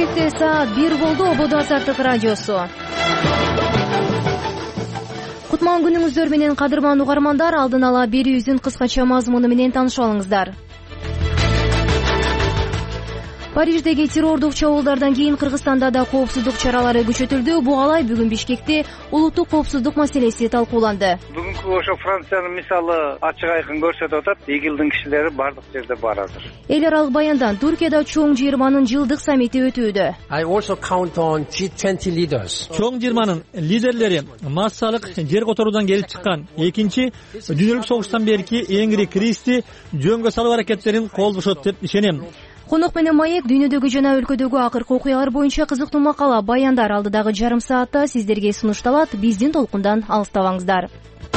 Кечте саат 1 болду. Ободо Азаттык радиосу. Кутман күнүңүздөр менен кадырман угармандар, алдын ала берүүбүздүн кыскача мазмуну менен таанышып алыңыздар. Париждеги террордук чабуулдардан кийин Кыргызстанда да коопсуздук чаралары күчөтүлдү. Буга ылай бүгүн Бишкекте улуттук коопсуздук маселеси талкууланды. Бүгүнкү ошо Франциянын мисалы ачык айкын көрсөтүп атат. ИГИЛдин кишилери бардык жерде бар азыр. Эл аралык баяндан Түркияда чоң жыйырманын жылдык саммити өтүүдө. Чоң жыйырманын лидерлери массалык жер которуудан келип чыккан экинчи дүйнөлүк согуштан берки эң ири кризисти жөнгө салуу аракеттерин колдошот деп ишенем. Конок менен Маек дүйнөдөгү жана өлкөдөгү акыркы окуялар боюнча кызыктуу макала, баяндар алдыдагы жарым саатта сиздерге сунушталат. Биздин толкундан алыстабаңыздар.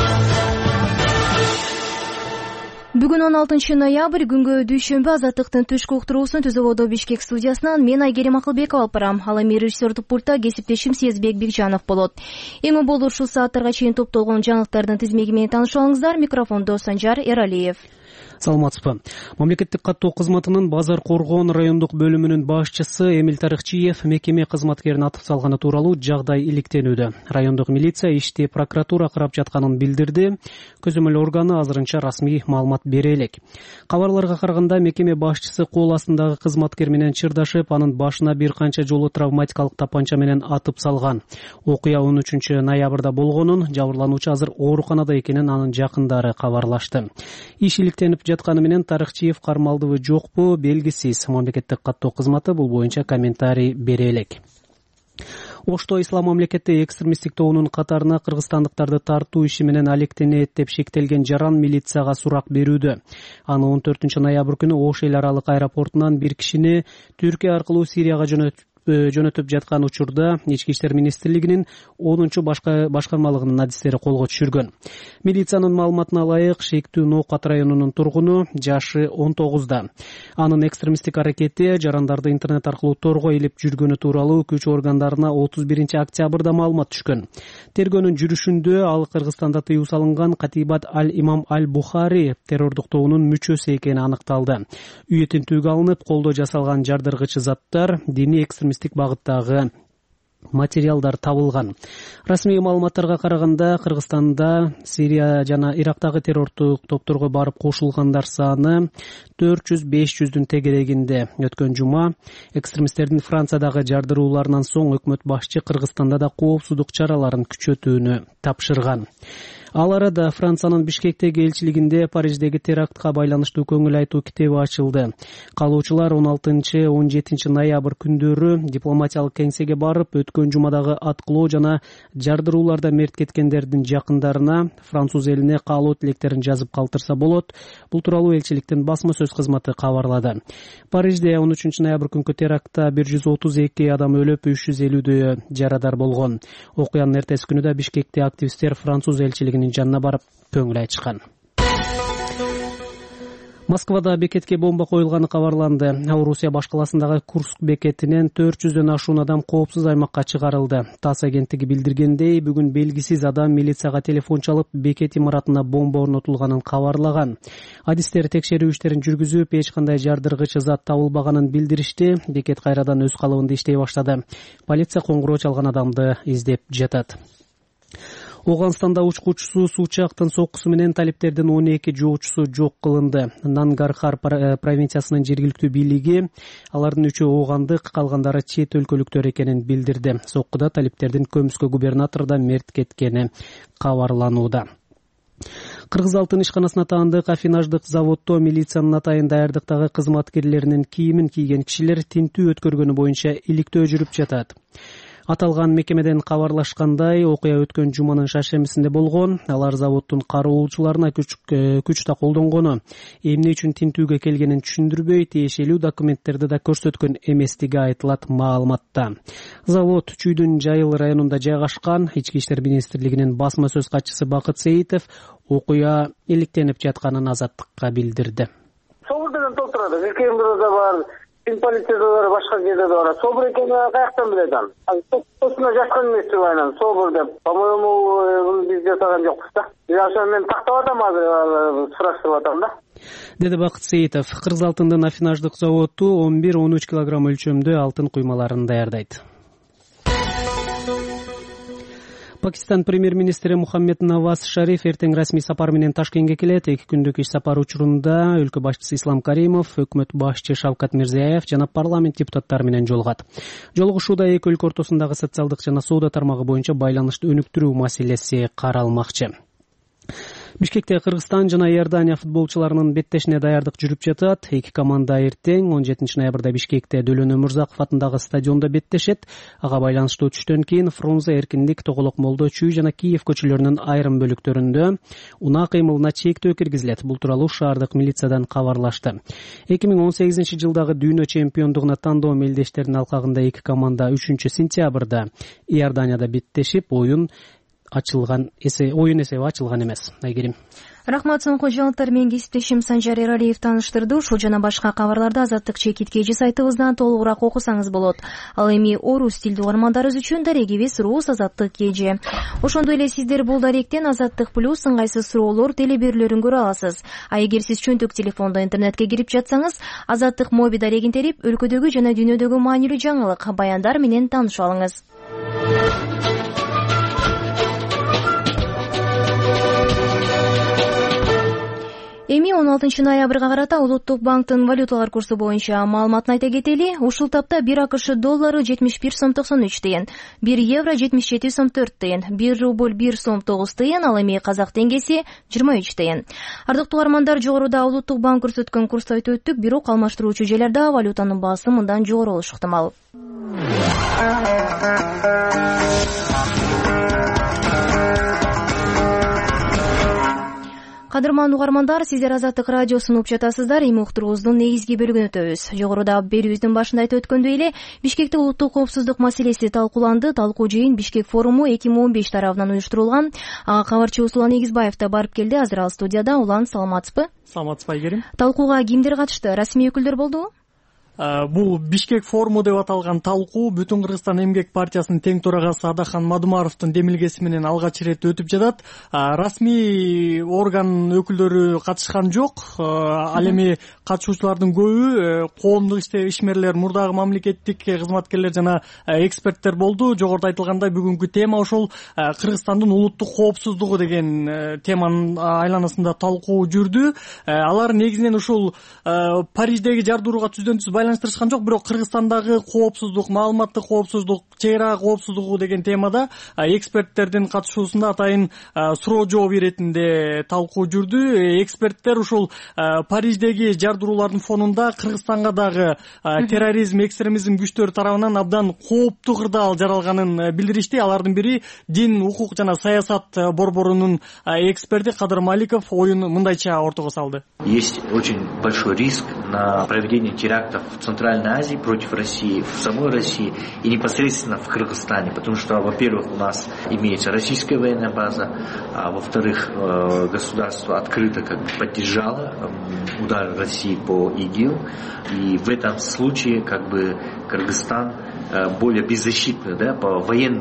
Бүгүн 16 ноябрь күнгө дүйшөмбү. Азаттыктын түшкү уктуруусун Түз Ободо Бишкек студиясынан мен Айгерим Акылбекова алып барам. Ал эми режиссердук пультта кесиптешим Сезбек Бекжанов болот. Эң болду ушул сааттарга чейин топтолгон жаңылыктардын тизмеги менен таанышып алыңыздар. Микрофондо Санжар Эралиев. Саламатсызбы. Мамлекеттик каттоо кызматынын Базар Коргоон райондук бөлүмүнүн башчысы Эмил Тарыхчиев мекеме кызматкерин атып салганы тууралуу жагдай иликтенүүдө. Райондук милиция ишти прокуратура карап жатканын билдирди. Көзөмөл органы азырынча расмий маалымат бере элек. Кабарларга караганда мекеме башчысы кол астындагы кызматкер менен чырдашып, анын башына бир канча жолу травматикалык тапанча менен атып салган. Окуя 13 ноябрда болгонун, жабырлануучу азыр ооруканада экенин анын жакындары кабарлашты. Иш иликтенип жатканы менен Тарыхчиев кармалдыбы жокпу белгисиз. Мамлекеттик каттоо кызматы бул боюнча комментарий бере элек. Ошто Ислам мамлекети экстремисттик тобунун катарына кыргызстандыктарды тартуу иши менен алектенет деп шектелген жаран милицияга сурак берүүдө. Аны 14 ноябрь күнү Ош эл аралык аэропортунан бир кишини Түркия аркылуу Сирияга жөнөтүп жаткан учурда Ички иштер министрлигинин 10-чу башкармалыгынын адистери колго түшүргөн. Милициянын маалыматына ылайык, шектүү Ноокат районунун тургуну, жашы 19да. Анын экстремисттик аракети жарандарды интернет аркылуу торго илип жүргөнү тууралуу күч органдарына 31 октябрда маалымат түшкөн. Тергөөнүн жүрүшүндө ал Кыргызстанда тыюу салынган Катибат Аль-Имам Аль-Бухари террордук тобунун мүчөсү экени аныкталды. Үй тинтүүгө алынып, колдо жасалган жардыргыч заттар, диний экстремисттик багыттагы материалдар табылган. Расмий маалыматтарга караганда, Кыргызстанда Сирия жана Ирактагы террордук топторго барып кошулгандар саны 400-500дүн тегерегинде. Өткөн жума экстремисттердин Франциядагы жардырууларынан соң өкмөт башчы Кыргызстанда да коопсуздук чараларын күчөтүүнү тапшырган. Ал арада Франциянын Бишкектеги элчилигинде Париждеги терактка байланыштуу көңүл айтуу китеби ачылды. Калуучулар 16-17 ноябрь күндөрү дипломатиялык кеңсеге барып, өткөн жумадагы аткылоо жана жардырууларда мерт кеткендердин жакындарына француз элине каалоо тилектерин жазып калтырса болот. Бул тууралуу элчиликтин басма сөз кызматы кабарлады. Парижде 13 ноябрь күнкү терактта 132 адам өлүп, 350 жарадар болгон. Окуянын эртеси күнү да Бишкекте активисттер француз элчилигинин жанына барып көңүл айтышкан. Москвада бекетке бомба коюлганы кабарланды. Орусия баш каласындагы Курск бекетинен 400дөн ашуун адам коопсуз аймакка чыгарылды. ТАСС агенттиги билдиргендей, бүгүн белгисиз адам милицияга телефон чалып, бекет имаратына бомба орнотулганын кабарлаган. Адистер текшерүү иштерин жүргүзүп, эч кандай жардыргыч зат табылбаганын билдиришти. Бекет кайрадан өз калыбында иштей баштады. Полиция коңгуроо чалган адамды издеп жатат. Оганстанда учкучусу суучактын соккусу менен талиптердин 12 жоочусу жок кылынды. Нангархар провинциясынын жергиликтүү бийлиги алардын 3-өө оогандык, калгандары чет өлкөлүктөр экенин билдирди. Соккуда талиптердин көмүскө губернатору да мерт кеткени кабарланууда. Кыргыз алтын ишканасына таандык афинаждык заводдо милициянын атайын даярдыктагы кызматкерлеринин кийимин кийген кишилер тинтүү өткөргөнү боюнча иликтөө жүрүп жатат. Аталган мекемеден кабарлашкандай, окуя өткөн жуманын шаршембисинде болгон. Алар заводдун кароолчуларына күч да колдонгону, эмне үчүн тинтүүгө келгенин түшүндүрбөй, тиешелүү документтерди да көрсөткөн эместиги айтылат маалыматта. Завод Чүйдүн Жайыл районунда жайгашкан. Ички иштер министрлигинин басма сөз катчысы Бакыт Сейитов окуя иликтенип жатканын Азаттыкка билдирди. Собор деген толтурат, Жекембирде бар, полицияда бар, башка жерде бар. Собор экени каяктан билет аны? Тосуна жазган эмес айнан собор деп. По-моему, биз жасаган жокпуз да. Ошо мен тактап атам азыр, сураштырып атам да. деди Бакыт Сейитов. Кыргыз алтындын афинаждык заводу 11-13 килограмм өлчөмдө алтын куймаларын даярдайт. Пакистан премьер-министри Мухаммед Наваз Шариф эртең расмий сапар менен Ташкентке келет. 2 күндүк иш сапар учурунда өлкө башчысы Ислам Каримов, өкмөт башчы Шавкат Мирзиёев жана парламент депутаттары менен жолугат. Жолугушууда эки өлкө ортосундагы социалдык жана соода тармагы боюнча байланышты өнүктүрүү маселеси каралмакчы. Бишкекте Кыргызстан жана Иордания футболчуларынын беттешине даярдык жүрүп жатат. Эки команда эртең 17 ноябрда Бишкекте Дөлөн Өмүрзаков атындагы стадиондо беттешет. Ага байланыштуу түштөн кийин Фрунзе, Эркиндик, Тоголок, Молдо, Чүй жана Киев көчөлөрүнүн айрым бөлүктөрүндө унаа кыймылына чектөө киргизилет. Бул тууралуу шаардык милициядан кабарлашты. 2018-жылдагы дүйнө чемпиондугуна тандоо мелдештеринин алкагында эки команда 3-сентябрда Иорданияда беттешип, оюн эсеби ачылган эмес. Айгерим. Рахмат, соңку жаңылыктар менен кесиптешим Санжар Эралиев тааныштырды. Ушул жана башка кабарларды Азаттык чекит кежи сайтыбыздан толугураак окусаңыз болот. Ал эми орус тилдүү угармандарыбыз үчүн дарегибиз Рус Азаттык кежи. Ошондой эле сиздер бул даректен Азаттык плюс ыңгайсыз суроолор, телеберүүлөрүн көрө аласыз. А эгер сиз чөнтөк телефондо интернетке кирип жатсаңыз, Азаттык моби дарегин терип, өлкөдөгү жана дүйнөдөгү маанилүү жаңылык, баяндар менен таанышып алыңыз. Эми 16 ноябрга карата Улуттук банктын валюталар курсу боюнча маалыматын айта кетели. Ушул тапта 1 АКШ доллары 71 сом 93 тыйын, 1 евро 77 сом 4 тыйын, 1 рубль 1 сом 9 тыйын, ал эми казак теңгеси 23 тыйын. Ардыктуу угармандар, жогоруда Улуттук банк көрсөткөн курсту айтып өттүк, бирок алмаштыруучу жайларда валютанын баасы мындан жогору болушу ыктымал. Кадырман угармандар, сиздер Азаттык радиосун угуп жатасыздар. Эми уктуруубуздун негизги бөлүгүн өтөбүз. Жогоруда берүүбүздүн башында айтып өткөндөй эле, Бишкекте улуттук коопсуздук маселеси талкууланды. Талкуу жыйын Бишкек форуму 2015 тарабынан уюштурулган. Ага кабарчыбыз Улан Эгизбаев да барып келди. Азыр ал студияда. Улан, саламатсызбы? Саламатсызбы, Айгерим. Талкууга кимдер катышты? Расмий өкүлдөр болдубу? Бул Бишкек форуму деп аталган талкуу Бүтүн Кыргызстан эмгек партиясынын тең төрагасы Адахан Мадумаровдун демилгеси менен алгач ирет өтүп жатат. Расмий орган өкүлдөрү катышкан жок. Ал эми катышуучулардын көбү коомдук ишмерлер, мурдагы мамлекеттик кызматкерлер жана эксперттер болду. Жогоруда айтылгандай, бүгүнкү тема ошол Кыргызстандын улуттук коопсуздугу деген теманын айланасында талкуу жүрдү. Алар негизинен ушул Париждеги жардырууга түздөн-түз байланыштырышкан жок, бирок Кыргызстандагы коопсуздук, маалыматтык коопсуздук, чек ара коопсуздугу деген темада эксперттердин катышуусунда атайын суроо жооп иретинде талкуу жүрдү. Эксперттер ушул Париждеги жардыруулардын фонунда Кыргызстанга дагы терроризм, экстремизм күчтөрү тарабынан абдан кооптуу кырдаал жаралганын билдиришти. Алардын бири Дин, укук жана саясат борборунун эксперти Кадыр Маликов оюн мындайча ортого салды. Есть очень большой риск на проведение терактов в Центральной Азии против России, в самой России и непосредственно в Кыргызстане, потому что, во-первых, у нас имеется российская военная база, а во-вторых, государство открыто поддержало удар России по ИГИЛ, и в этом случае Кыргызстан более беззащитный, по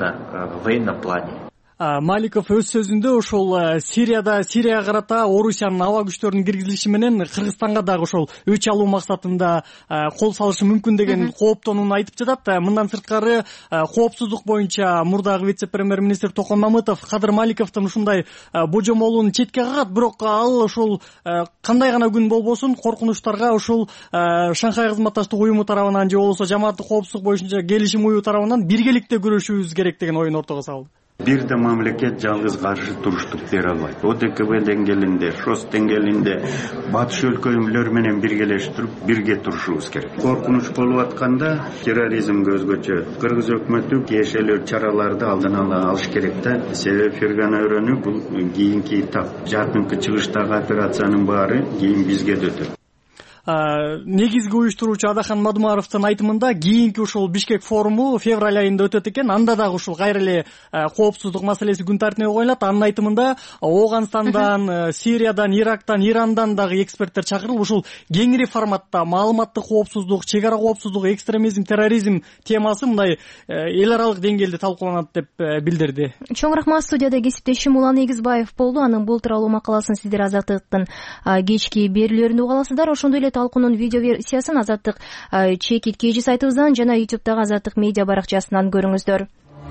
военном плане. Маликов өз сөзүндө ошол Сирияга карата Орусиянын аба күчтөрүнүн киргизилиши менен Кыргызстанга дагы ошол өч алуу максатында кол салышы мүмкүн деген кооптонууну айтып жатат. Мындан сырткары коопсуздук боюнча мурдагы вице-премьер-министр Токон Мамытов Кадыр Маликовдун ушундай божомолун четке кагат, бирок ал ошол кандай гана күн болбосун коркунучтарга ушул Шанхай кызматташтык уюму тарабынан же болбосо жамааттык коопсуздук боюнча келишим уюму тарабынан биргеликте күрөшүүбүз керек деген оюн ортого салды. Бир да мамлекет жалгыз каршы туруштук бере албайт. ОДКБ деңгээлинде, ШОС деңгээлинде батыш өлкөлөр менен биргелештирип, бирге турушубуз керек. Коркунуч болуп атканда терроризмге өзгөчө кыргыз өкмөтү тиешелүү чараларды алдын ала алыш керек да. Себеби Фергана өрөнү бул кийинки этап. Жакынкы чыгыштагы операциянын баары кийин бизге да өтөт. негизги уюштуруучу Адахан Мадумаровдун айтымында кийинки ушул Бишкек форуму февраль айында өтөт экен. Анда дагы ушул кайра эле коопсуздук маселеси күн тартибине коюлат. Анын айтымында Ооганстандан, Сириядан, Ирактан, Ирандан дагы эксперттер чакырылып ушул кеңири форматта маалыматтык коопсуздук, чек ара коопсуздугу, экстремизм, терроризм темасы мындай эл аралык деңгээлде талкууланат деп билдирди. Чоң рахмат. Студияда кесиптешим Улан Эгизбаев болду. Анын бул тууралуу макаласын сиздер Азаттыктын кечки берүүлөрүндө уга аласыздар. Ошондой эле талкуунун видео версиясын Азаттык чекит KG сайтыбыздан жана YouTube'дагы Азаттык медиа баракчасынан көрүңүздөр.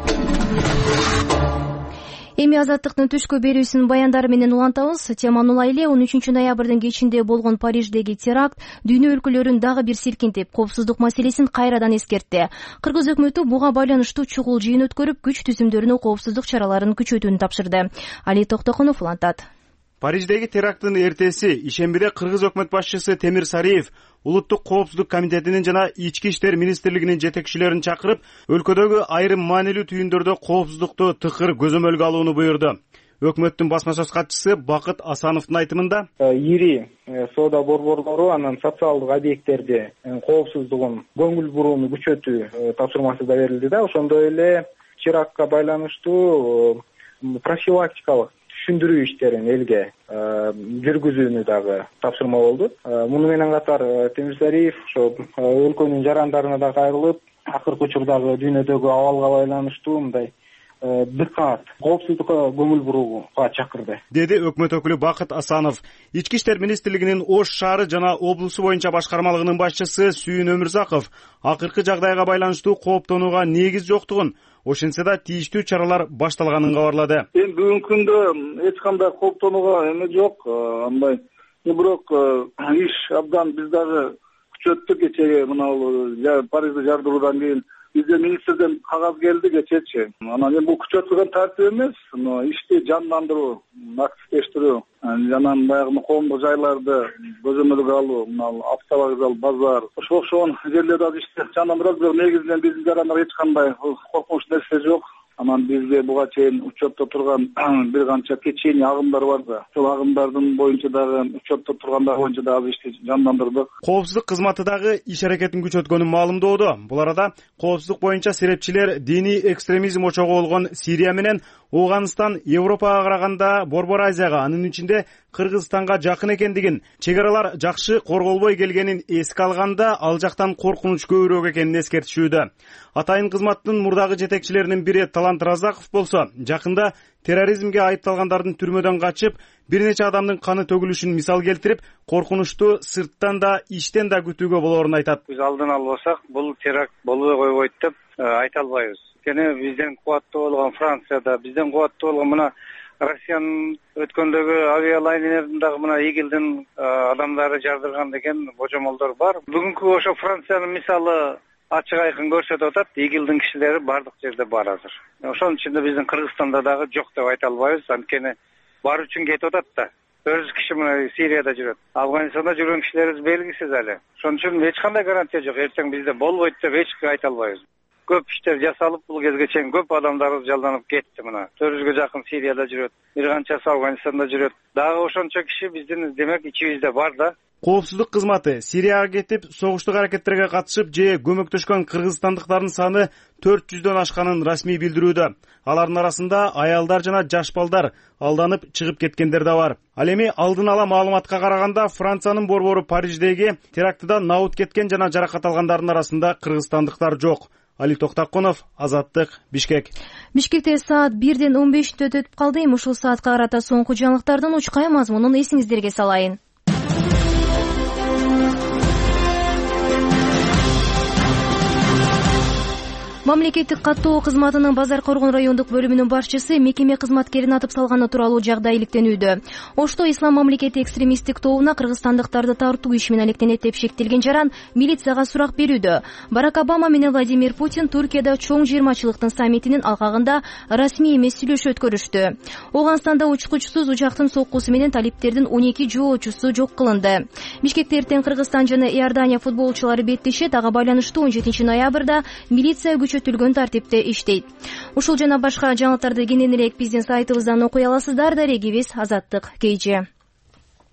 Эми Азаттыктын түшкү берүүсүнүн баяндары менен улантабыз. Теманы улай эле 13 ноябрдын кечинде болгон Париждеги теракт дүйнө өлкөлөрүн дагы бир силкинтип, коопсуздук маселесин кайрадан эскертти. Кыргыз өкмөтү буга байланыштуу чугул жыйын өткөрүп, күч түзүмдөрүнө коопсуздук чараларын күчөтүүнү тапшырды. Али Токтоконов улантат. Париждеги теракттын эртеси ишембиде Кыргыз өкмөт башчысы Темир Сариев Улуттук коопсуздук комитетинин жана Ички иштер министрлигинин жетекчилерин чакырып, өлкөдөгү айрым маанилүү түйүндөрдө коопсуздукту тыкыр көзөмөлгө алууну буйрду. Өкмөттүн басма сөз катчысы Бакыт Асановдун айтымында, ири соода борборлору анан социалдык объекттерде коопсуздугун көңүл бурууну күчөтүү тапшырмасы да берилди да. Ошондой эле терактка байланыштуу профилактикалык түшүндүрүү иштерин элге жүргүзүүнү дагы тапшырма болду. Муну менен катар Темир Сариев ошо өлкөнүн жарандарына да кайрылып, акыркы учурдагы дүйнөдөгү абалга байланыштуу мындай дыкат, коопсуздукка көңүл бурууга чакырды, деди өкмөт өкүлү Бакыт Асанов. Ички иштер министрлигинин Ош шаары жана облусу боюнча башкармалыгынын башчысы Сүйүн Өмүрзаков акыркы жагдайга байланыштуу кооптонууга негиз жоктугун, ошентсе да тийиштүү чаралар башталганын кабарлады. Эми бүгүнкү күндө эч кандай кооптонууга эме жок, андай. Бирок иш абдан биз дагы күчөттүк. Кечеге мына Парижде жардыруудан кийин бизде министрден кагаз келди кечечи. Анан эми бул күчөтүлгөн тартип эмес, ишти жандандыруу, активдештирүү, анан баягы коомдук жайларды көзөмөлгө алуу, автовокзал, базар, ошого окшогон жерлерде ишти жандандырабыз. Бирок негизинен биздин жарандар эч кандай коркунуч нерсе жок. Анан бизде буга чейин учетто турган бир канча течение агымдар бар да. Ошол агымдардын боюнча дагы учетто тургандар боюнча дагы ишти жандандырдык. Коопсуздук кызматы дагы иш аракетин күчөткөнүн маалымдоодо. Бул арада коопсуздук боюнча серепчилер диний экстремизм очогу болгон Сирия менен Ооганстан Европага караганда Борбор Азияга, анын ичинде Кыргызстанга жакын экендигин, чек аралар жакшы корголбой келгенин эске алганда ал жактан коркунуч көбүрөөк экенин эскертишүүдө. Атайын кызматтын мурдагы жетекчилеринин бири Талант Разаков болсо, жакында терроризмге айыпталгандардын түрмөдөн качып, бир нече адамдын каны төгүлүшүн мисал келтирип, коркунучту сырттан да иштен да күтүүгө болоорун айтат. Биз алдын албасак, бул теракт болбой койбойт деп айта албайбыз. Бизден кубаттуу болгон Францияда, бизден кубаттуу болгон мына Россиянын өткөндөгү авиалайнерин дагы мына игилдин адамдары жардырган деген божомолдор бар. Бүгүнкү ошо Франциянын мисалы ачык айкын көрсөтүп атат, игилдин кишилери бардык жерде бар азыр. Ошонун ичинде биздин Кыргызстанда дагы жок деп айта албайбыз, анткени бар үчүн кетип атат да. 400 киши мына Сирияда жүрөт. Афганистанда жүргөн кишилерибиз белгисиз эле. Ошон үчүн эч кандай гарантия жок. Эртең бизде болбойт деп эч айта албайбыз. Көп иштер жасалып, бул кезге чейин көп адамдарыбыз жалданып кетти мына. 400гө жакын Сирияда жүрөт, бир канчасы Афганистанда жүрөт. Дагы ошончо киши биздин демек ичибизде бар да. Коопсуздук кызматы Сирияга кетип, согуштук аракеттерге катышып же көмөктөшкөн кыргызстандыктардын саны 400дөн ашканын расмий билдирүүдө. Алардын арасында аялдар жана жаш балдар алданып чыгып кеткендер да бар. Ал эми алдын ала маалыматка караганда Франциянын борбору Париждеги терактыда набут кеткен жана жаракат алгандардын арасында кыргызстандыктар жок. Али Токтоконов, Азаттык, Бишкек. Бишкекте саат 1:15 өтүп калды. Ушул саатка карата соңку жаңылыктардын учкай мазмунун эсиңиздерге салайын. Мамлекеттик каттоо кызматынын Базар Коргон райондук бөлүмүнүн башчысы мекеме кызматкерин атып салганы тууралуу жагдай иликтенүүдө. Ошто Ислам мамлекети экстремисттик тобуна кыргызстандыктарды тартуу иши менен алектенет деп шектелген жаран милицияга сурак берүүдө. Барак Обама менен Владимир Путин Туркияда чоң жыйырмачылыктын саммитинин алкагында расмий эмес сүйлөшүү өткөрүштү. Ооганстанда учкучсуз учактын соккусу менен талиптердин 12 жоочусу жок кылынды. Бишкекте эртең Кыргызстан жана Иордания футболчулары беттешет. Ага байланыштуу 17 ноябрда милиция күчөтүлгөн тартипте иштейт. Ушул жана башка жаңылыктарды кененирээк биздин сайтыбыздан окуй аласыздар. Дарегибиз Азаттык KG.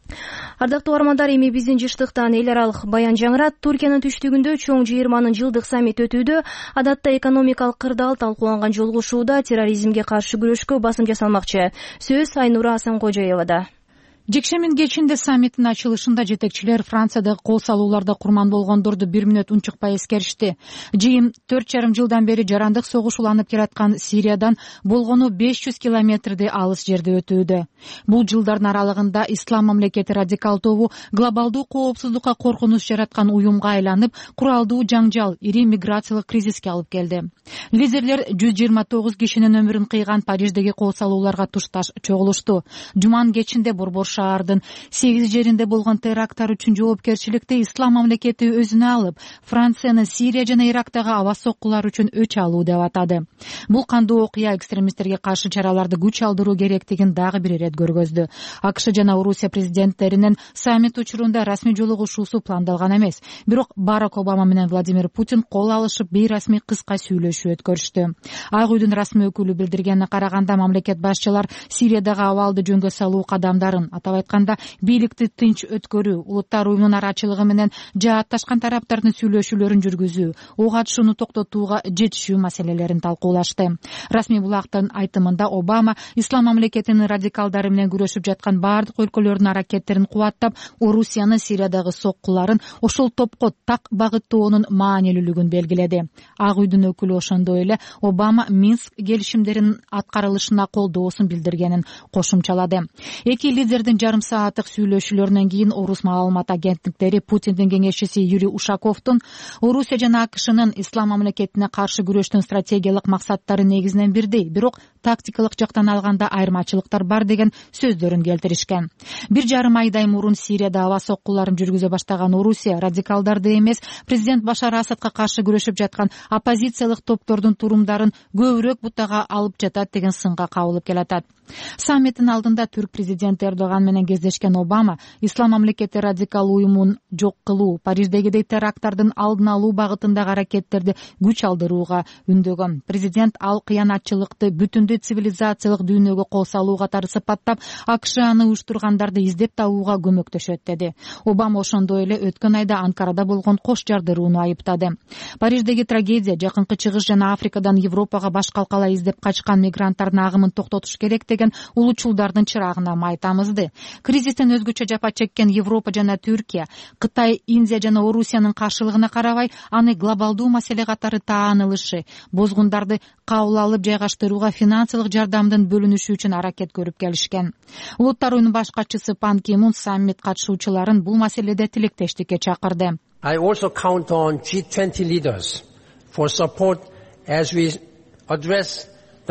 Ардактуу угармандар, эми биздин жыштыктан эл аралык баян жаңырат. Туркиянын түштүгүндө чоң 20-нын жылдык саммити өтүүдө. Адатта экономикалык кырдаал талкууланган жолугушууда терроризмге каршы күрөшкө басым жасалмакчы. Сөз Айнура Асанкожоевада. Жекшембин кечинде саммиттин ачылышында жетекчилер Франциядагы кол салууларда курман болгондорду 1 мүнөт унчукпай эскеришти. Жыйын 4,5 жылдан бери жарандык согуш уланып келаткан Сириядан болгону 500 километрдей алыс жерде өтүүдө. Бул жылдардын аралыгында Ислам мамлекети радикал тобу глобалдуу коопсуздукка коркунуч жараткан уюмга айланып, куралдуу жаңжал, ири миграциялык кризиске алып келди. Лидерлер 129 кишинин өмүрүн кыйган Париждеги кол салууларга тушташ чогулушту. Жуманын кечинде Борбор шаардын 8 жеринде болгон теракттар үчүн жоопкерчиликти Ислам мамлекети өзүнө алып, Францияны Сирия жана Ирактагы аба соккулар үчүн өч алуу деп атады. Бул кандуу окуя экстремисттерге каршы чараларды күч алдыруу керектигин дагы бир ирет көргөздү. АКШ жана Орусия президенттеринин саммит учурунда расмий жолугушуусу пландалган эмес. Бирок Барак Обама менен Владимир Путин кол алышып, бейрасмий кыска сүйлөшүү өткөрүштү. Ак үйдүн расмий өкүлү билдиргенине караганда, мамлекет башчылар Сириядагы абалды жөнгө салуу кадамдарын, атап айтканда, бийликти тынч өткөрүү, улуттар уюмунун арачылыгы менен жаатташкан тараптардын сүйлөшүүлөрүн жүргүзүү, ок атышууну токтотууга жетишүү маселелерин талкуулашты. Расмий булактын айтымында Обама Ислам мамлекетинин радикалдары менен күрөшүп жаткан бардык өлкөлөрдүн аракеттерин кубаттап, Орусиянын Сириядагы соккуларын ошол топко так багыттоонун маанилүүлүгүн белгиледи. Ак үйдүн өкүлү ошондой эле Обама Минск келишимдеринин аткарылышына колдоосун билдиргенин кошумчалады. Эки лидердин жарым сааттык сүйлөшүүлөрүнөн кийин Орус маалымат агенттиктери Путиндин кеңешчиси Юрий Ушаковдун Орусия жана АКШнын Ислам мамлекетине каршы күрөштүн стратегиялык максаттары негизинен бирдей, бирок тактикалык жактан алганда айырмачылыктар бар деген сөздөрүн келтиришкен. 1,5 айдай мурун Сирияда аба соккуларын жүргүзө баштаган Орусия радикалдарды эмес, президент Башар Асадка каршы күрөшүп жаткан оппозициялык топтордун турумдарын көбүрөөк бутага алып жатат деген сынга кабылып келатат. Саммиттин алдында түрк президенти Эрдоган менен кездешкен Обама Ислам мамлекети радикал уюмун жок кылуу, Париждегидей теракттардын алдын алуу багытындагы аракеттерди күч алдырууга үндөгөн. Президент ал кыянатчылыкты бүтүндөй цивилизациялык дүйнөгө кол салуу катары сыпаттап, АКШ аны уюштургандарды издеп табууга көмөктөшөт деди. Обама ошондой эле өткөн айда Анкарада болгон кош жардырууну айыптады. Париждеги трагедия Жакынкы Чыгыш жана Африкадан Европага баш калкалай издеп качкан мигранттардын агымын токтотуш керек деген улуучулдардын чырагына май тамызды. Кризистен өзгөчө жапа чеккен Европа жана Түркия, Кытай, Индия жана Орусиянын каршылыгына карабай, аны глобалдуу маселе катары таанылышы, бозгундарды кабыл алып жайгаштырууга финансылык жардамдын бөлүнүшү үчүн аракет көрүп келишкен. Улуттар уюмунун баш катчысы Пан Ки Мун саммит катышуучуларын бул маселеде тилектештикке чакырды. I also count on G20 leaders for support as we address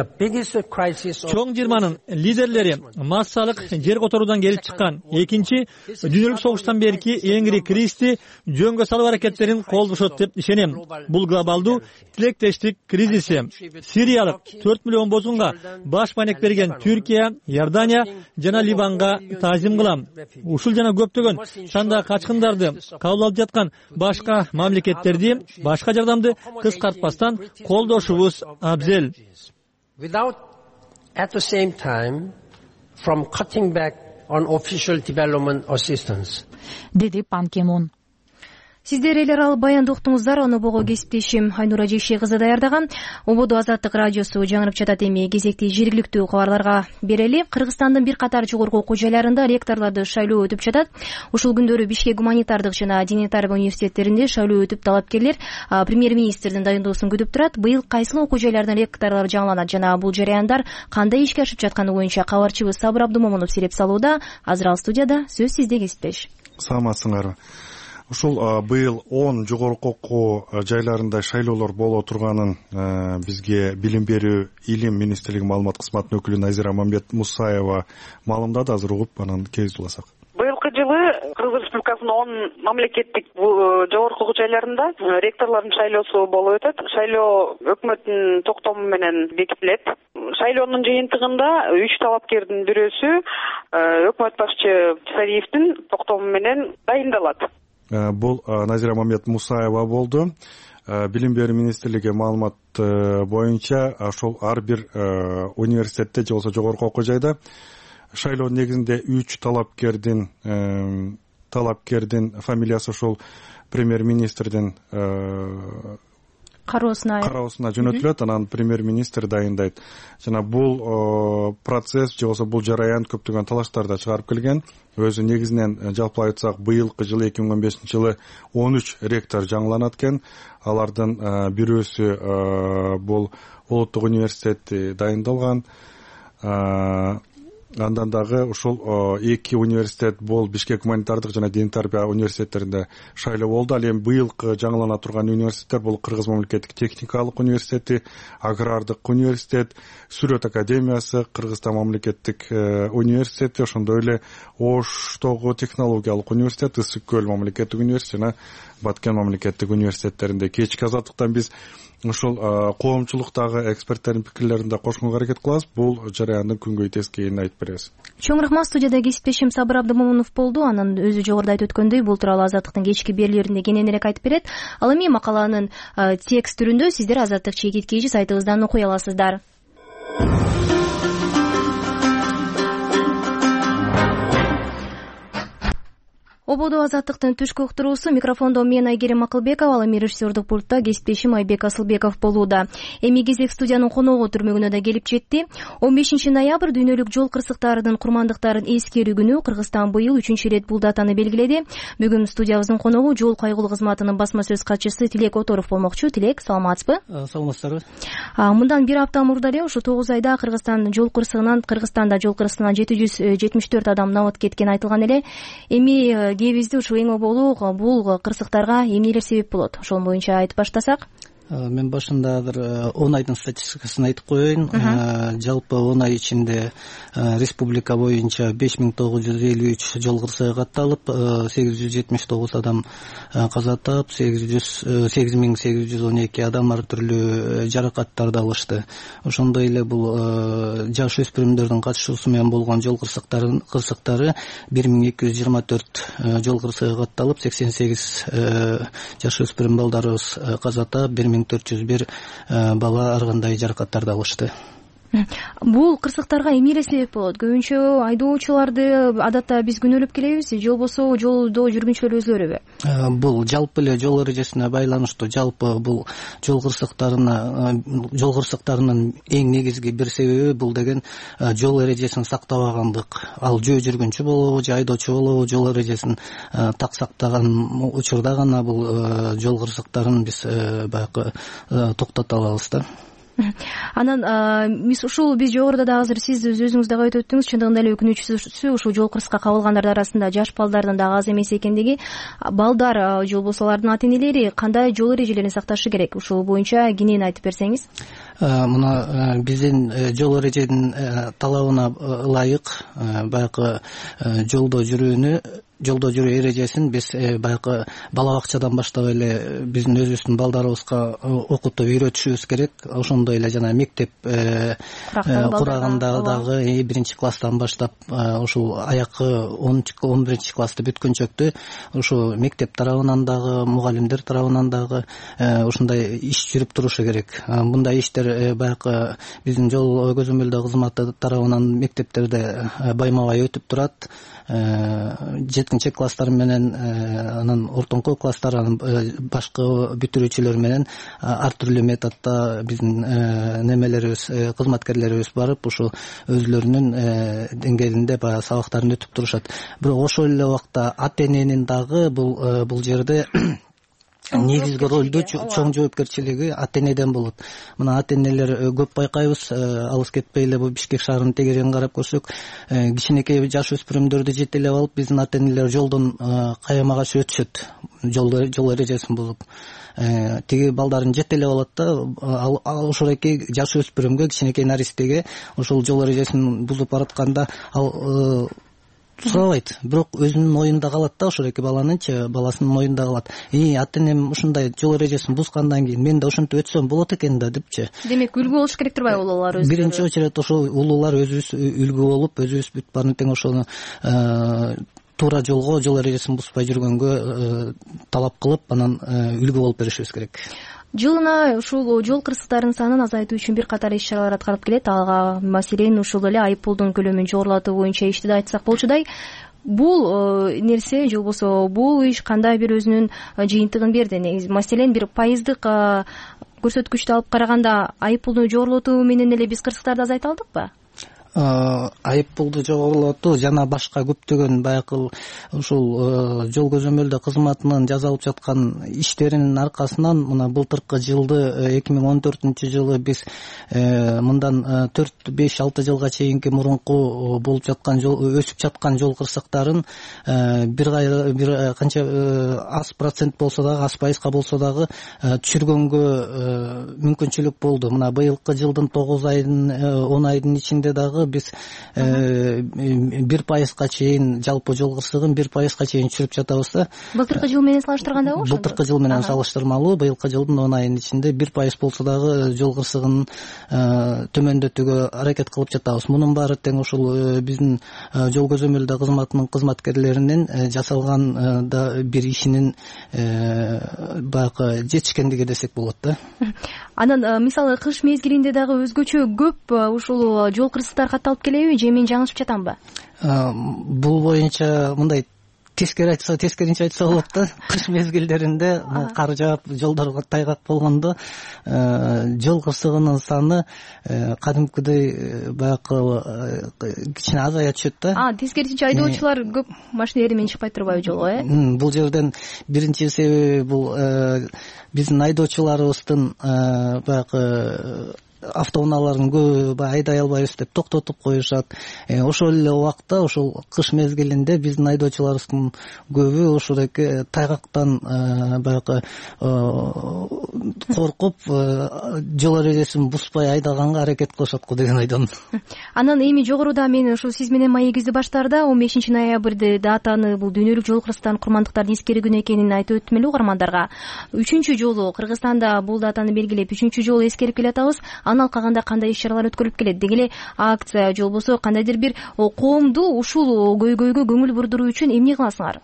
Чоң 20-нын лидерлери массалык жер которуудан келип чыккан экинчи дүйнөлүк согуштан берки эң ири кризисти жөнгө салуу аракеттерин колдошот деп ишенем. Бул глобалдуу тилектештик кризиси. Сириялык 4 миллион бозгунга баш маанек берген Түркия, Иордания жана Ливанга таазим кылам. Ушул жана көптөгөн сандагы качкындарды кабыл алып жаткан башка мамлекеттерди башка жардамды кыскартпастан колдошубуз абзел. Without, at the same time, from cutting back on official development assistance. Dedi Пан Ки Мун. Сиздер эл аралык баянды уктуңуздар, аны бого кесиптешим Айнура Жекше кызы даярдаган. Ободо Азаттык радиосу жаңырып жатат. Эми кезекти жергиликтүү кабарларга берели. Кыргызстандын бир катар жогорку окуу жайларында ректорлорду шайлоо өтүп жатат. Ушул күндөрү Бишкек гуманитардык жана диний тарбия университеттеринде шайлоо өтүп, талапкерлер премьер-министрдин дайындоосун күтүп турат. Быйыл кайсыл окуу жайлардан ректорлор жаңыланат жана бул жараяндар кандай ишке ашып жатканы боюнча кабарчыбыз Сабыр Абдумомунов сереп салууда. Азыр ал студияда. Сөз сизде, кесиптеш. Саламатсыңарбы. Ушул быйыл 10 жогорку окуу жайларында шайлоолор боло турганын бизге билим берүү илим министрлиги маалымат кызматынын өкүлү Назира Мамбет Мусаева маалымдады. Азыр угуп анан кеңеш уласак. Быйылкы жылы Кыргыз Республикасынын 10 мамлекеттик жогорку окуу жайларында ректорлордун шайлоосу болуп өтөт. Шайлоо өкмөттүн токтому менен бекитилет. Шайлоонун жыйынтыгында 3 талапкердин бирөөсү өкмөт башчы Сариевдин токтому менен дайындалат. Бул Назира Мамбет Мусаева болду. Билим берүү министрлиги маалымат боюнча ошол ар бир университетте же болбосо жогорку окуу жайда шайлоо негизинде 3 талапкердин фамилиясы ошол премьер-министрдин кароосуна жөнөтүлөт, анан премьер-министр дайындайт. Жана бул процесс же болбосо бул жараян көптөгөн талаштарды чыгарып келген. Өзү негизинен жалпы айтсак, быйылкы жылы 2015 жылы 13 ректор жаңыланат экен. Алардын бирөөсү бул Улуттук университетти дайындалган. Андан дагы ушул 2 университет бул Бишкек гуманитардык жана дин тарбия университеттеринде шайлоо болду. Ал эми быйылкы жаңылана турган университеттер бул Кыргыз мамлекеттик техникалык университети, Агрардык университет, Сүрөт академиясы, Кыргызстан мамлекеттик университети, ошондой эле Оштогу технологиялык университет, Ысык көл мамлекеттик университети жана Баткен мамлекеттик университеттеринде. Кечки азаттыктан биз ушул коомчулуктагы эксперттердин пикирлерин да кошконго аракет кылабыз. Бул жараяндын күнгөй тескейин айтып беребиз. Чоң рахмат. Студияда кесиптешим Сабыр Абдымомунов болду. Анын өзү жогоруда айтып өткөндөй, бул тууралуу Азаттыктын кечки берүүлөрүндө кененирээк айтып берет. Ал эми макаланын текст түрүндө сиздер Азаттык чекиткичи сайтыбыздан окуй аласыздар. Ободо Азаттыктын түшкү уктуруусу. Микрофондо мен Айгерим Акылбекова, ал эми режиссердик пультта кесиптешим Айбек Асылбеков болууда. Эми кезек студиянын коногу түрмөгүнө да келип жетти. 15 ноябрь дүйнөлүк жол кырсыктарынын курмандыктарын эскерүү күнү. Кыргызстан быйыл 3 ирет бул датаны белгиледи. Бүгүн студиябыздын коногу жол кайгылуу кызматынын басма сөз катчысы Тилек Оторов болмокчу. Тилек, саламатсызбы? Саламатсыздарбы. Мындан 1 апта мурда эле ушу 9 айда Кыргызстанда жол кырсыгынан 774 адам набат кеткени айтылган эле. Эми кээбизде ушул эң оболу бул кырсыктарга эмнелер себеп болот? Ошол боюнча айтып баштасак. Мен башында 10 айдын статистикасын айтып коеюн. Жалпы 10 ай ичинде республика боюнча 5953 жол кырсыгы катталып, 879 адам каза таап, 8812 адам ар түрлүү жаракаттарды алышты. Ошондой эле бул жаш өспүрүмдөрдүн катышуусу менен болгон жол кырсыктары 1224 жол кырсыгы катталып, 88 жаш өспүрүм балдарыбыз каза таап, 1401 бала ар кандай жаракаттарды алышты. Бул кырсыктарга эмне себеп болот? Көбүнчө айдоочуларды адатта биз күнөөлөп келебиз, же болбосо жолдо жүргүнчүлөр өзлөрүбү? Бул жалпы эле жол эрежесине байланыштуу. Жалпы бул жол кырсыктарынын эң негизги бир себеби бул деген жол эрежесин сактабагандык. Ал жөө жүргүнчү болобу, же айдоочу болобу, жол эрежесин так сактаган учурда гана бул жол кырсыктарын биз баягы токтото алабыз да. Анан ушул биз жогоруда да азыр сиз өзүңүз дагы айтып өттүңүз, чындыгында эле өкүнүчтүүсү ушул жол кырсыкка кабылгандардын арасында жаш балдардын дагы аз эмес экендиги. Балдар же болбосо алардын ата энелери кандай жол эрежелерин сакташы керек? Ушул боюнча кенен айтып берсеңиз. Мына биздин жол эреженин талабына ылайык баягы жолдо жүрүү эрежесин биз баягы бала бакчадан баштап эле биздин өзүбүздүн балдарыбызга окутуп үйрөтүшүбүз керек. Ошондой эле жана мектеп кураганда дагы 1-класстан баштап ушул аякы 11-классты бүткөнчөктү ушу мектеп тарабынан дагы, мугалимдер тарабынан дагы ушундай иш жүрүп турушу керек. Мындай иштер баягы биздин жол көзөмөлдөө кызматы тарабынан мектептерде байма-бай өтүп турат. 7 класстар менен анан ортоңку класстар анан башка бүтүрүүчүлөр менен ар түрлүү методдо биздин немелерибиз, кызматкерлерибиз барып ушу өзлөрүнүн деңгээлинде баягы сабактарын өтүп турушат. Бирок ошол эле убакта ата эненин дагы бул жерде негизги ролду, чоң жоопкерчилиги ата энеден болот. Мына ата энелер көп байкайбыз, алыс кетпей эле бул Бишкек шаарынын тегерегин карап көрсөк, кичинекей жаш өспүрүмдөрдү жетелеп алып, биздин ата энелер жолдон каямага өтүшөт, жол эрежесин бузуп. Тиги балдарын жетелеп алат да, ошолекей жаш өспүрүмгө, кичинекей наристеге ошол жол эрежесин бузуп баратканда ал сурабайт, бирок өзүнүн моюнда калат да, ошолеки баласынын моюнда калат. Ата энем ушундай жол эрежесин бузгандан кийин мен да ошентип өтсөм болот экен да депчи. Демек үлгү болуш керек турбайбы улуулар өзү? Биринчи очередь ошол улуулар өзүбүз үлгү болуп, өзүбүз бүт баарын тең ошону туура жолго, жол эрежесин бузбай жүргөнгө талап кылып, анан үлгү болуп беришибиз керек. Жылына ушул жол кырсыктарынын санын азайтуу үчүн бир катар иш-чаралар аткарылып келет. Ага маселен ушул эле айып пулдун көлөмүн жогорулатуу боюнча ишти да айтсак болчудай. Бул нерсе же болбосо бул иш кандай бир өзүнүн жыйынтыгын берди? Маселен бир пайыздык көрсөткүчтү алып караганда айып пулду жогорулатуу менен эле биз кырсыктарды азайта алдыкпы? Айып пулду жогорулатуу жана башка көптөгөн баягы ушул жол көзөмөлдөө кызматынын жасалып жаткан иштеринин аркасынан мына былтыркы жылды 2014 биз мындан 4-5-6 жылга чейинки мурунку болуп жаткан өсүп жаткан жол кырсыктарын бир канча аз процент болсо дагы, аз пайызга болсо дагы түшүргөнгө мүмкүнчүлүк болду. Мына быйылкы жылдын 9 айдын 10 айдын ичинде дагы биз 1% чейин жалпы жол кырсыгын 1% чейин түшүрүп жатабыз да. Былтыркы жыл менен салыштыргандабы? Былтыркы жыл менен салыштырмалуу. Быйылкы жылдын 10 айынын ичинде 1% болсо дагы жол кырсыгын төмөндөтүүгө аракет кылып жатабыз. Мунун баары тең ушул биздин жол көзөмөлдөө кызматынын кызматкерлеринин жасалган да бир ишинин баягы жетишкендиги десек болот да. Анан мисалы кыш мезгилинде дагы өзгөчө көп ушул жол кырсыктар катталып келеби же мен жаңылышып жатамбы? Бул боюнча мындай тескеринче айтса болот да. Кыш мезгилдеринде кар жаап, жолдор тайгак болгондо жол кырсыгынын саны кадимкидей баягы кичине азая түшөт да. Тескерисинче айдоочулар көп машинелери менен чыкпай турбайбы жолго, Бул жерден биринчи себеби бул биздин айдоочуларыбыздын баягы автоунааларын көбү айдай албайбыз деп токтотуп коюшат. Ошол эле убакта ошол кыш мезгилинде биздин айдоочуларыбыздын көбү ошодоки тайгактан баягы коркуп жол эрежесин бузбай айдаганга аракет кылышат го деген ойдон. Анан эми жогоруда мен ушул сиз менен маегибизди баштаарда 15 ноябрды датаны бул дүйнөлүк жол кырсыктарын курмандыктарды эскерүү күнү экенин айтып өттүм эле угармандарга. 3-чү жолу Кыргызстанда бул датаны белгилеп 3-чү жолу эскерип келатабыз. Анан калганда кандай иш-чаралар өткөрүлүп келет? Деги эле акция же болбосо кандайдыр бир коомду ушул көйгөйгө көңүл бурдуруу үчүн эмне кыласыңар?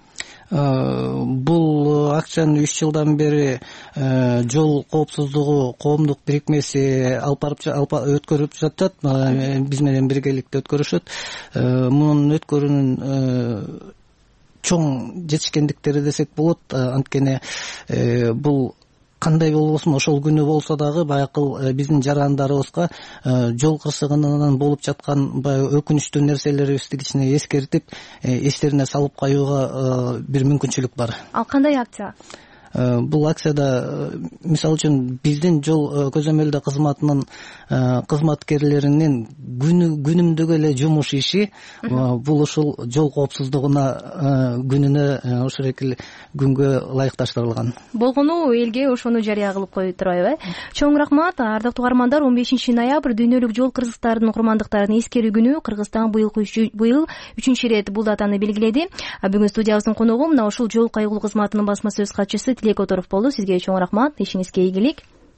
Бул акцияны 3 жылдан бери жол коопсуздугу коомдук бирикмеси өткөрүп жатат. Биз менен биргеликте өткөрүшөт. Мунун өткөрүүнүн чоң жетишкендиктери десек болот. Анткени бул кандай болбосун ошол күнү болсо дагы баягы биздин жарандарыбызга жол кырсыгынан болуп жаткан баягы өкүнүчтүү нерселерибизди кичине эскертип, эстерине салып коюуга бир мүмкүнчүлүк бар. Ал кандай акция? Бул акцияда мисалы үчүн биздин жол көзөмөлдөө кызматынын кызматкерлеринин күнүмдүк эле жумуш иши бул ушул жол коопсуздугуна күнүнө ошол эки күнгө ылайыкташтырылган. Болгону элге ошону жарыя кылып коюп турбайбы? Чоң рахмат. Ардактуу угармандар, 15 ноябрь дүйнөлүк жол кырсыктарынын курмандыктарын эскерүү күнү. Кыргызстан быйыл 3-чү ирет бул датаны белгиледи. Бүгүн студиябыздын коногу мына ушул жол кайгылуу кызматынын басма сөз катчысы Тилек Которов болду. Сизге чоң рахмат. Ишиңизге ийгилик.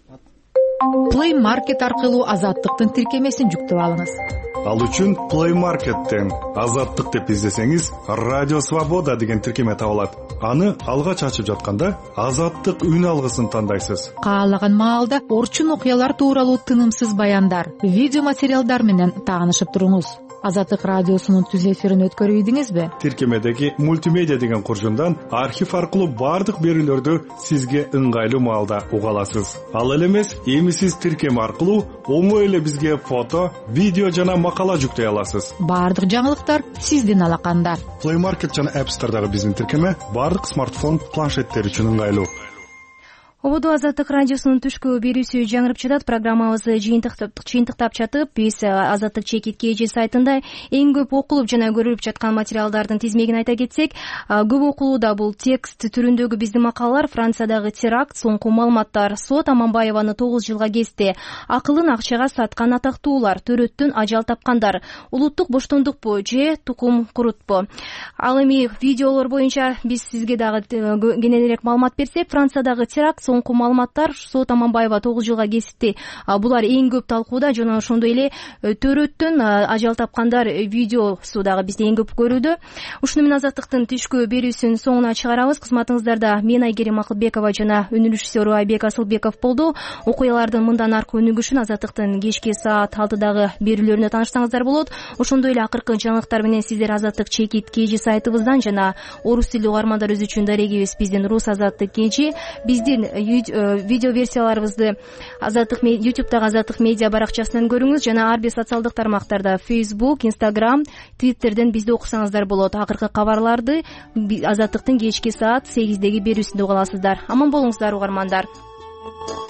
Play Market аркылуу Азаттыктын тиркемесин жүктөп алыңыз. Ал үчүн Play Market'тен Азаттык деп издесеңиз, Радио Свобода деген тиркеме табылат. Аны алгач ачып жатканда Азаттык үн алгысын тандайсыз. Каалаган маалда орчун окуялар тууралуу тынымсыз баяндар, видео материалдар менен таанышып туруңуз. Азаттык радиосунун түз эфирин өткөрүп ийдиңизби? Тиркемедеги мультимедиа деген куржундан архив аркылуу бардык берүүлөрдү сизге ыңгайлуу маалда уга аласыз. Ал эле эмес, эми сиз тиркеме аркылуу оңой эле бизге фото, видео жана макала жүктөй аласыз. Бардык жаңылыктар сиздин алаканда. Play Market жана App Store'дагы биздин тиркеме бардык смартфон, планшеттер үчүн ыңгайлуу. Ободо Азаттык радиосунун түшкү берүүсү жаңырып жатат. Программабызды жыйынтыктап жатып, биз Азаттык чекит сайтында эң көп окулуп жана көрүлүп жаткан материалдардын тизмегин айта кетсек, көп окулууда бул текст түрүндөгү биздин макалалар: Франциядагы теракт, соңку маалыматтар, сот Аманбаеваны 9 жылга кести, акылын акчага саткан атактуулар, төрөттөн ажал тапкандар, улуттук боштондукпу же тукум курутпу. Ал эми видеолор боюнча биз сизге дагы кененирээк маалымат берсек, Франциядагы теракт соңку маалыматтар Сот Аманбаева 9 жылга кесипти. Булар эң көп талкууда жана ошондой эле төрөттөн ажал тапкандар видеосу дагы бизде эң көп көрүүдө. Ушуну менен Азаттыктын түшкү берүүсүн соңуна чыгарабыз. Кызматыңыздарда мен Айгерим Акылбекова жана өнүн режиссеру Айбек Асылбеков болду. Окуялардын мындан аркы өнүгүшүн Азаттыктын кечки саат 6дагы берүүлөрүнө таанышсаңыздар болот. Ошондой эле акыркы жаңылыктар менен сиздер Азаттык чекит KG сайтыбыздан жана орус тилдүү угармандар үчүн дарегибиз биздин Рус Азаттык KG, биздин видео версияларыбызды Азаттык YouTube'дагы Азаттык медиа баракчасынан көрүңүз жана ар бир социалдык тармактарда Facebook, Instagram, Twitterден бизди окусаңыздар болот. Акыркы кабарларды Азаттыктын кечки саат 8деги берүүсүндө уга аласыздар. Аман болуңуздар угармандар.